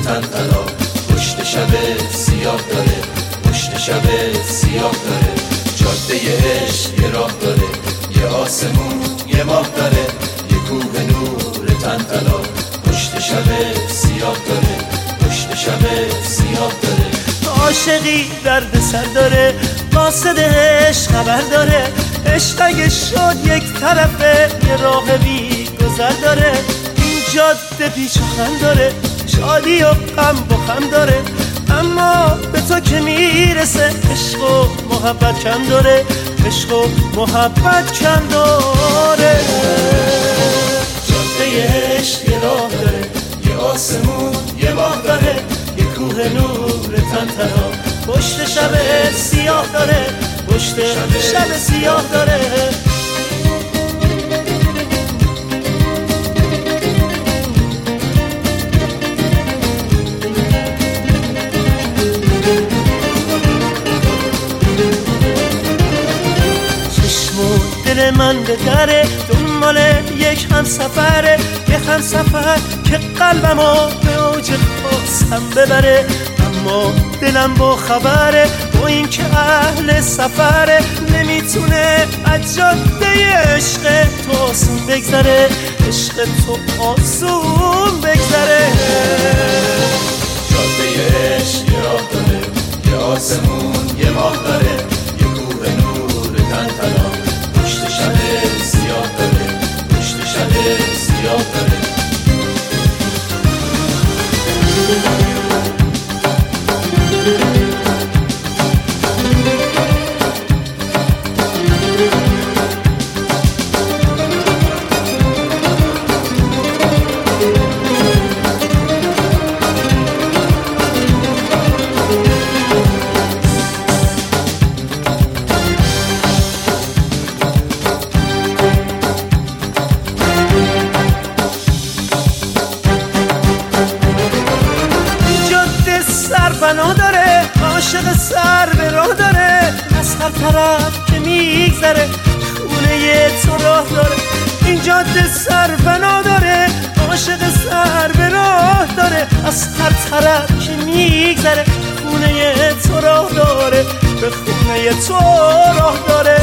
تن طلا، پشت شب سیاه داره، پشت شب سیاه داره. جاده عشق یه راه داره، یه آسمون یه ماه داره، یه کوه نور تن طلا، پشت شب سیاه داره، پشت شب سیاه داره. عاشقی درد سر داره، قاصدش خبر داره، عشق اگه شد یک طرفه یه راه بی گذر داره. این جاده پیچ و خم داره، شادی و غم با خم داره، اما به تو که میرسه عشق و محبت کم داره، عشق و محبت کم داره. جاده عشق یه راه داره، یه آسمون یه ماه داره، یه کوه نور تن طلا، پشت شب سیاه داره، پشت شب سیاه داره. چشم و دل من به دره، دنبال یک همسفره، یک همسفر که قلبمو به اوج خواستم ببره، اما دلم با خبره با این که اهل سفره، نمیتونه از جاده عشق تو آسون بگذره، عشق تو آسون بگذره. جاده عشق یه راه داره، یه آسمون یه ماه داره، یه کوه نور تن طلا، پشت شب سیاه داره، پشت شب سیاه داره. بنا داره، عاشق سر به راه داره، از هر طرف که میگذره خونه تو راه داره. این جاده سر بنا داره، عاشق سر به راه داره، از هر طرف که میگذره خونه تو راه داره، به خونه تو راه داره.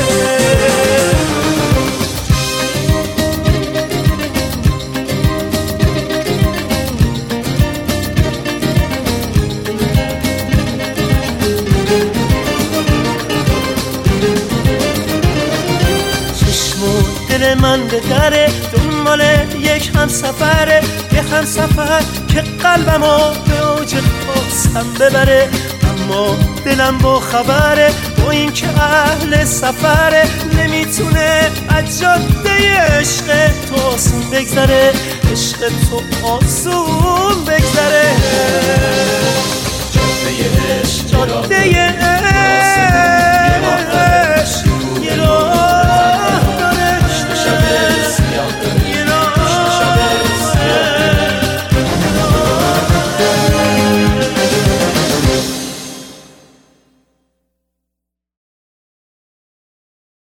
دل من به دره، دنبال یک همسفره، یک همسفر که قلبمو به اوج خواستم ببره، اما دلم با خبره با این که اهل سفره، نمیتونه از جاده عشق تو آسون بگذره، عشق تو آسون بگذره. جاده عشق جاده